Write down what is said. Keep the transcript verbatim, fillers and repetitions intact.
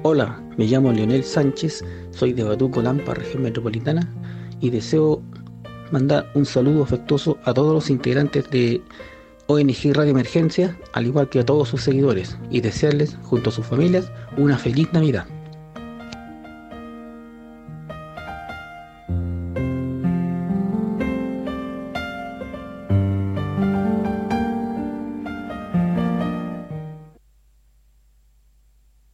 Hola, me llamo Leonel Sánchez, soy de Batuco, Lampa, región metropolitana, y deseo mandar un saludo afectuoso a todos los integrantes de O N G Radio Emergencia, al igual que a todos sus seguidores, y desearles, junto a sus familias, una feliz Navidad.